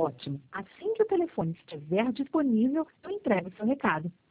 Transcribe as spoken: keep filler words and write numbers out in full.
Ótimo. Assim que o telefone estiver disponível, eu entrego o seu recado.